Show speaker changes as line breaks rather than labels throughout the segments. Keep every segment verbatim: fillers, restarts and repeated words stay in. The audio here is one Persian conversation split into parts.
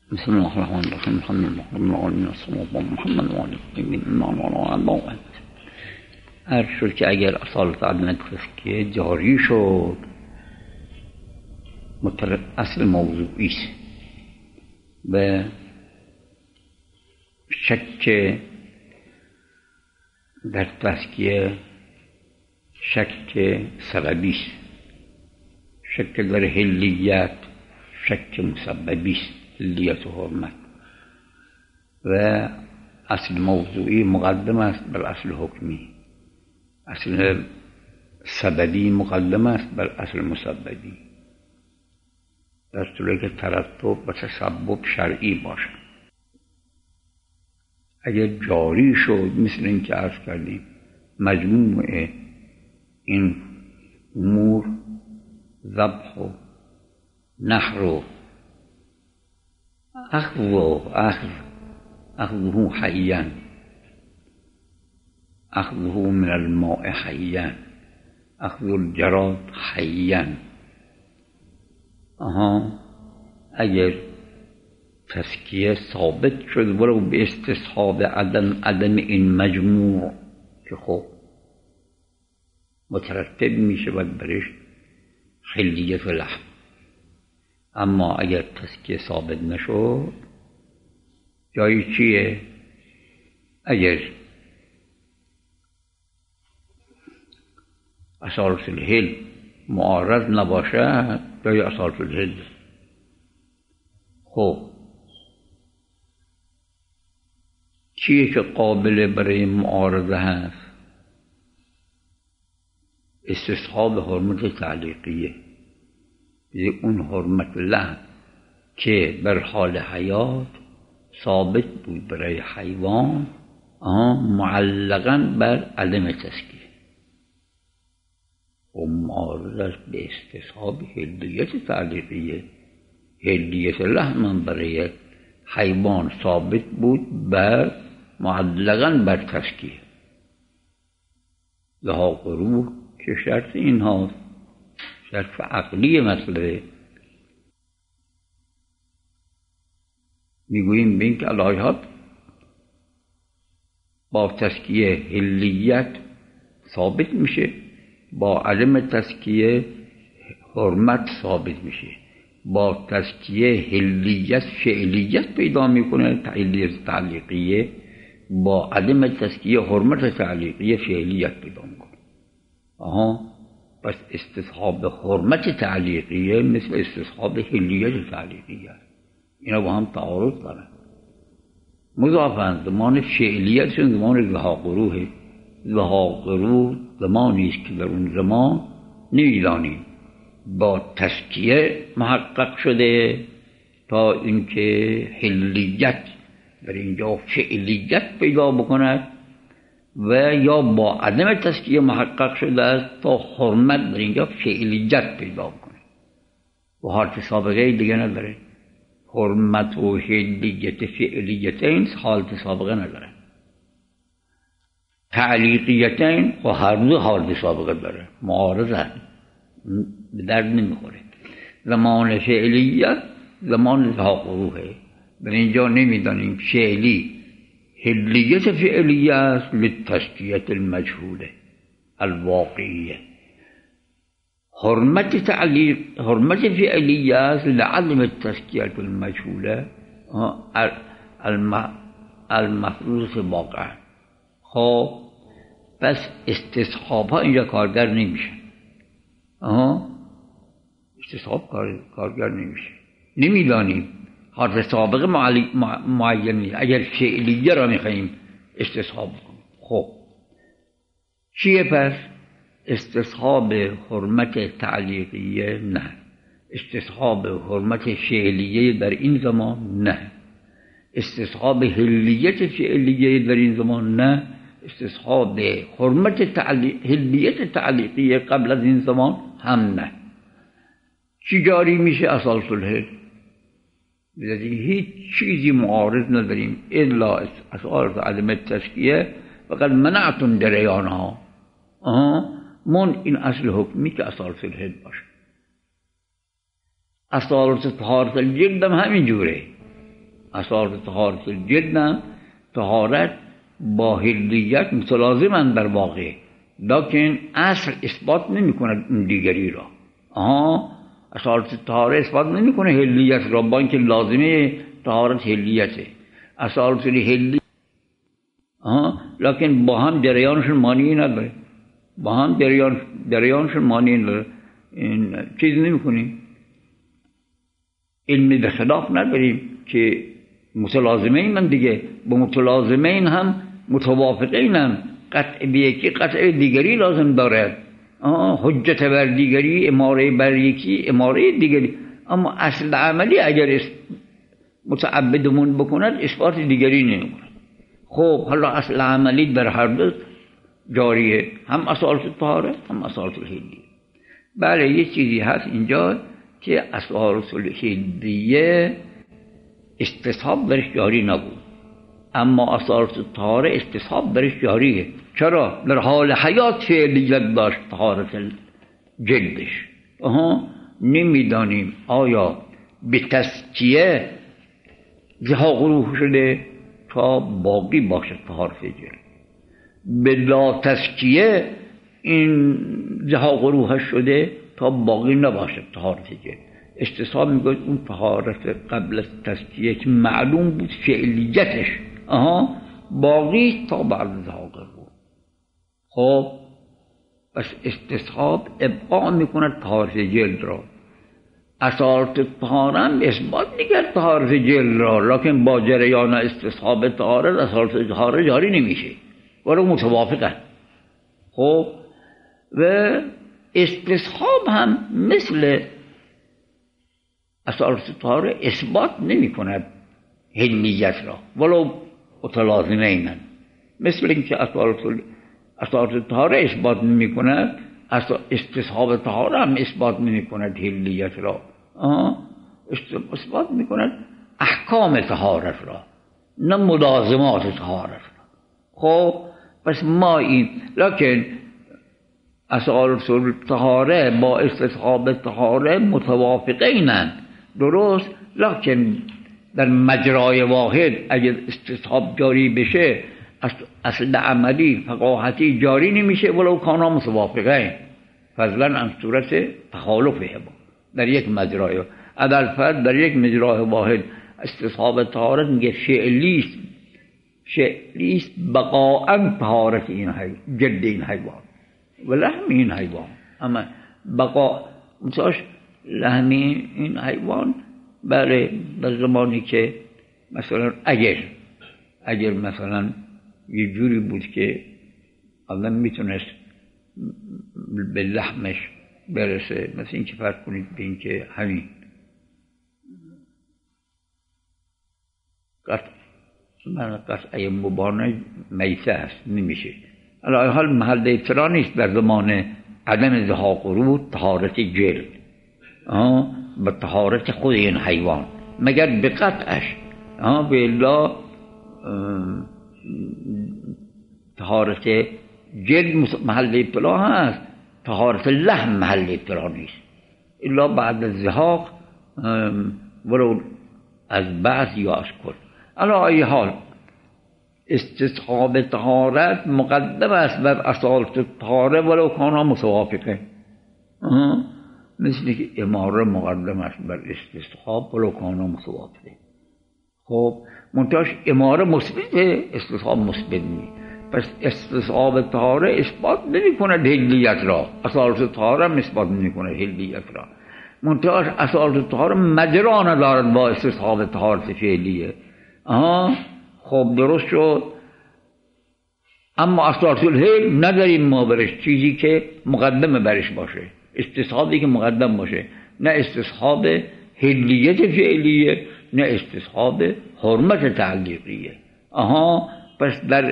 بسم الله الرحمن الرحیم. الحمد لله رب العالمین و صلی الله علی محمد و آله الطاهرین. عرض شد که اگر اصالت عدم تزکیه جاری شد، اصل موضوعی است و شک در تزکیه شک سببی است، شک در حلیت شک مسببی است، حلیت و حرمت، و اصل موضوعی مقدم است بر اصل حکمی، اصل سببی مقدم است بر اصل مسببی، در صورتی که ترتب و تسبب شرعی باشد. اگر جاری شد، مثل این که عرض کردیم، مجموع این امور، ذبح و نحر و اخذ و اخذ اخذه حیا، اخذه من الماء حیا، اخذ الجراد حیا، آها اگر تزکیه ثابت شد ولو به استصحاب عدم عدم این مجموع، که خب مترتب می شود برش حلیت و لحم. اما اگر تزکیه ثابت نشد، جایی چیه؟ اگر اصالت الحل معارض نباشد، جای اصالت الحل. خب چیه که قابل برای معارضه هست؟ استصحاب حرمت تعلیقیه، اون حرمت لحم که بر حال حیات ثابت بود برای حیوان، معلقاً بر عدم تزکیه، و معارض به استصحاب حلیت تعلیقیه. حلیت لحم برای حیوان ثابت بود بر معلقاً بر تزکیه. لها غرور که شرط این هاست، شرط عقلی مسئله. میگوییم به این که الهیات با تزکیه حلیت ثابت میشه، با عدم تزکیه حرمت ثابت میشه، با تزکیه حلیت فعلیت پیدا میکنه، حلیت تعلیقیه، با عدم تزکیه حرمت تعلیقیه فعلیت پیدا میکنه. آها پس استصحاب حرمت تعلیقیه مثل استصحاب حلیت تعلیقیه، اینا با هم تعارض دارن، مضافن. زمان فعلیتشون زمان ذهاقروه، ذهاقروه زمانی است که در اون زمان نمیدانیم با تزکیه محقق شده تا اینکه حلیت در اینجا فعلیت پیدا بکند، و یا با عدم تزکیه محقق شده است تا حرمت در اینجا فعلیت پیدا بکنه، و حالت سابقه دیگه نداره. حرمت و حلیت فعلیتین حالت سابقه نداره، تعلیقیتین و هر دو حالت سابقه داره، معارضه به درد نمیخوره. زمان فعلیت زمان ذهاقروه، در اینجا نمیدانیم فعلی حلیت فعلیه است للتزکیه المجهوله الواقعیه، حرمت تعلیق حرمت فعلیه است لعدم التزکیه المجهوله المفروض واقعا. خب پس استصحاب ها اینجا کارگر نمیشه، آها استصحاب کار، کارگر نمیشه. نمیدانیم حالت سابقه معین نیست. اگر فعلیه را میخواییم استصحاب کنیم، خب چیه پس؟ استصحاب حرمت تعلیقیه نه، استصحاب حرمت فعلیه در این زمان نه، استصحاب حلیت فعلیه در این زمان نه، استصحاب حرمت تعلیق حلیت تعلیقیه قبل از این زمان هم نه. چی جاری میشه؟ اصالت الحل. هیچ چیزی معارض نداریم الا اصالت عدم تزکیه، فقط منعتون جریانها. من این اصل حکمی که اصالت الحل باشه. اصالت طهارت الجلد هم همین جوره، اساس طهارت الجلد هم طهارت با حلیت متلازمند در واقع، لکن اصل اثبات نمی کند اون دیگری را. آها اساس طهارت اثبات نمی کنه حلیت را، با اینکه لازمه طهارت حلیته. اساس حلی آها لکن با هم جریانشون معنی نداره، با هم جریان جریانشون معنی نداره. این چیز نمی کنیم، علمی به خلاف نداریم که متلازمین من دیگه با متلازمین هم متوافقین هم قطع به یکی قطع دیگری لازم دارد. آه حجت بر دیگری، اماره بر یکی اماره دیگری، اما اصل عملی اگر متعبدمون بکند اثبات دیگری نمیکند. خب حالا اصل عملی در هر دو جاریه، هم اصالت طهاره هم اصالت الحلیه. بله یه چیزی هست اینجا که اصالت الحلیه استصحاب برش جاری نبود، اما اصالت طهاره استصحاب برش جاریه. چرا؟ در حال حیات فعلیت داشت طهارت جلدش. آها نمیدانیم آیا به تزکیه جها غروح شده تا باقی باشد طهارت جلد، به لا تزکیه این جها غروح شده تا باقی نباشد طهارت جلد. استصحاب میگه اون طهارت قبل از تزکیه که معلوم بود فعلیتش آها باقی تا بعد جها غروح. خب پس استصحاب ابقا میکند طهارت جلد را. اصالت طهاره هم اثبات میکرد طهارت جلد را، لکن با جریان استصحاب طهاره اصالت طهاره جاری نمیشه، ولی متوافقه. خب و استصحاب هم مثل اصالت طهاره اثبات نمیکند حلیت را ولو متلازمین، مثل اینکه اصالت اصالت طهاره اثبات نمی کند استصحاب طهاره هم اثبات نمی کند حلیت را. اثبات می کند احکام طهارت را نه ملازمات طهارت را. خب پس ما این لکن اصالت طهاره با استصحاب طهاره متوافقینند، درست، لکن در مجرای واحد اگر استصحاب جاری بشه اصل عملی فقاهتی جاری نمیشه ولو کانا متوافقین، فضلا عن صورت تخالفه در یک مجرای. عدل فرد در یک مجرای واحد استصحاب طهارت میگه فعلیست، فعلیست بقاء طهارت این حیوان، جلد این حیوان و لحم این حیوان، اما بقا مثلاش لحم این حیوان برای در زمانی که مثلا اگر اگر مثلا یه جوری بود که آدم میتونست به لحمش برسه، مثل این که فرض کنید به این که همین قطع من قطعه مبانه میسه هست نمیشه. علی حال محل اطلاع نیست در زمان عدم جها غروح طهارت جلد به طهارت خود این حیوان مگر به قطعش، به الا طهارت جلد محل اطلاع هست، طهارت لحم محل اطلاع نیست الا بعد از زهاق ولو از بعض یا از کل. علی ای حال استصحاب طهارت مقدم است بر اصالت طهاره ولو کانا متوافقه، مثل که اماره مقدم است بر استصحاب ولو کانا متوافقه. خب منتهاش اماره مثبته استصحاب مثبت نیست، پس استصحاب طهاره اثبات نمی کند حلیت را، اصالت طهاره هم اثبات نمی کند حلیت را. منتهاش اصالت طهاره مجرا ندارد با استصحاب طهارت فعلیه. آها خب درست شد، اما اصالت الحل نداریم ما برش چیزی که مقدم برش باشه، استصحابی که مقدم باشه، نه استصحاب حلیت فعلیه نه استصحاب حرمت تعلیقیه. آها پس در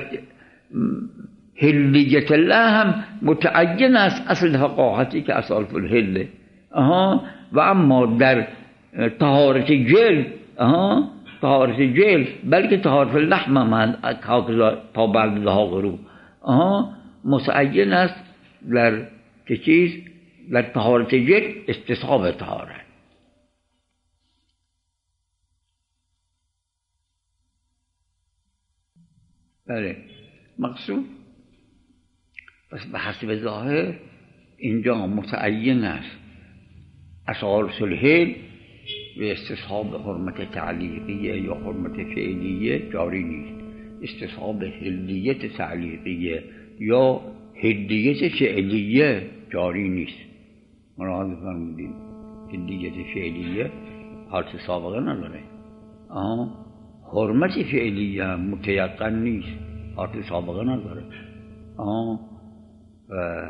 حلیت الله هم متعین است اصل فقاهتی که اصالت الحله. آها و اما در طهارت جلد، آها طهارت جلد بلکه طهارت لحم من تا بعد جها غروح آها متعین است در که چیز در طهارت جلد استصحاب طهارت. بله مقصود پس به حسب ظاهر اینجا متعین است اساس الحل و استصحاب حرمت تعلیقیه یا حرمت فعلیه جاری نیست. استصحاب حلیت تعلیقیه یا حلیت فعلیه جاری نیست. مراد فرمودیم حلیت فعلیه حالت سابقه نداره. آه حرمت فعلیه متیقن نیست، حالت سابقه نداره. آه و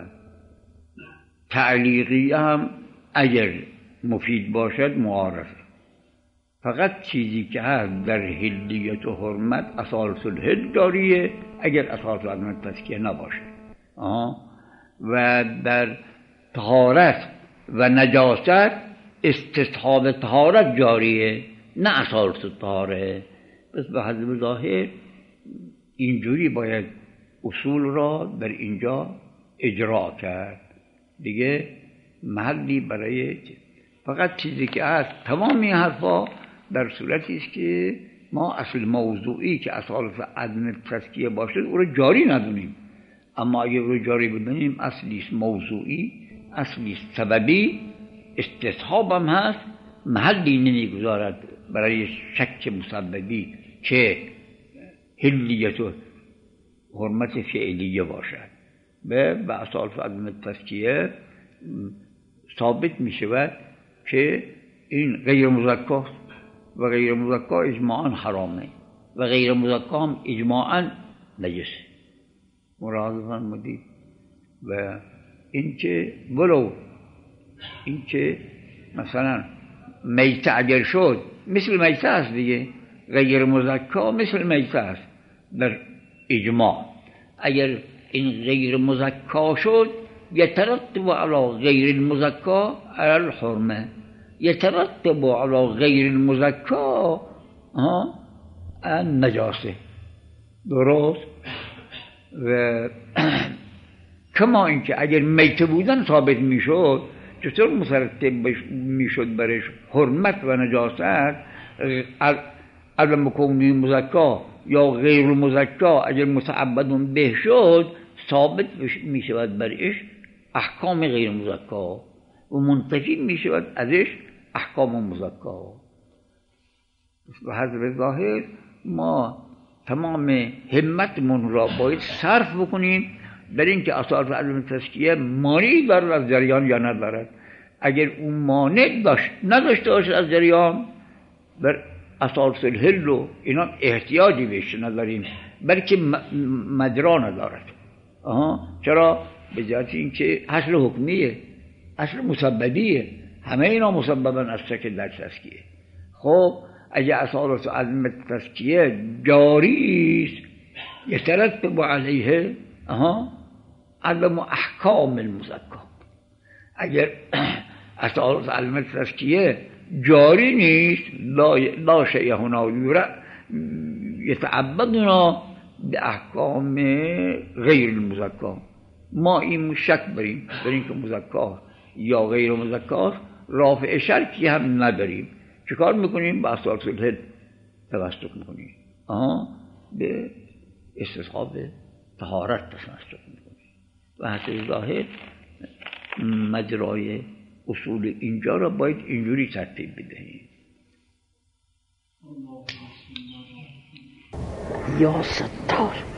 تعلیقیه هم اگر مفید باشد معارفه. فقط چیزی که هست در حلیت و حرمت اساس الحل جاریه اگر اساس عدم تزکیه نباشه. آه. و در طهارت و نجاست استصحاب طهارت جاریه نه اساس طهاره. پس به حسب ظاهر اینجوری باید اصول را در اینجا اجرا کرد دیگه، محلی برای فقط چیزی که هست تمامی حرفا در صورتی است که ما اصل موضوعی که اساس عدم تزکیه باشد او را جاری ندونیم. اما اگر او را جاری بدونیم اصلی است موضوعی، اصلی است سببی، استصحاب هم هست، محلی نمیگذارد برای شک مسببی که حلیت و حرمت فعلیه باشد. به به اساس عدم تزکیه ثابت می شود که این غیر مزکاست و غیر مزکا اجماعاً حرامه و غیر مزکا هم اجماعاً نجسه. مراد فرمودید. و این که ولو این که مثلا میته اگر شد مثل میته است دیگه، غیر مزکا مثل میته است در اجماع. اگر این غیر مزکا شد يترتب على غير المزكى على الحرمة، يترتب على غير المزكى ها النجاسة. درست؟ و کما اینکه اگر میته بودن ثابت میشد چطور مترتب میشد برش حرمت و نجاست علم کونی مزکا یا غیر مزکا اگر متعبد به شد ثابت میشود برش احکام غیر مزکا و منتفی میشود ازش احکام مزکا. به حسب ظاهر ما تمام همتمون را باید صرف بکنیم در این که اساس عدم تزکیه مانعی دارد از جریان یا ندارد. اگر اون مانع داشت نداشته باشد از جریان، بر اساس الحل و اینا احتیاجی بهش نداریم بلکه مجرا ندارد. آها چرا؟ به جهت اینکه اصل حکمیه، اصل مسببیه، همه اینا مسببن از شکل در تزکیه. خب اگه اساس عدم تزکیه جاری است یترتب علیه اها عدم احکام المزکا. اگر اساس عدم تزکیه جاری نیست لا لا شیء هنا یتعبدنا به احکام غیر المزکا. ما این شک بریم در این که مزکا یا غیر مزکا رافع شرکی هم نداریم. چه کار میکنیم؟ با اساس الحل توسط میکنیم، آها به استصحاب طهارت توسط میکنیم. و حسب ظاهر مجرای اصول اینجا را باید اینجوری ترتیب بدهیم. یا ستار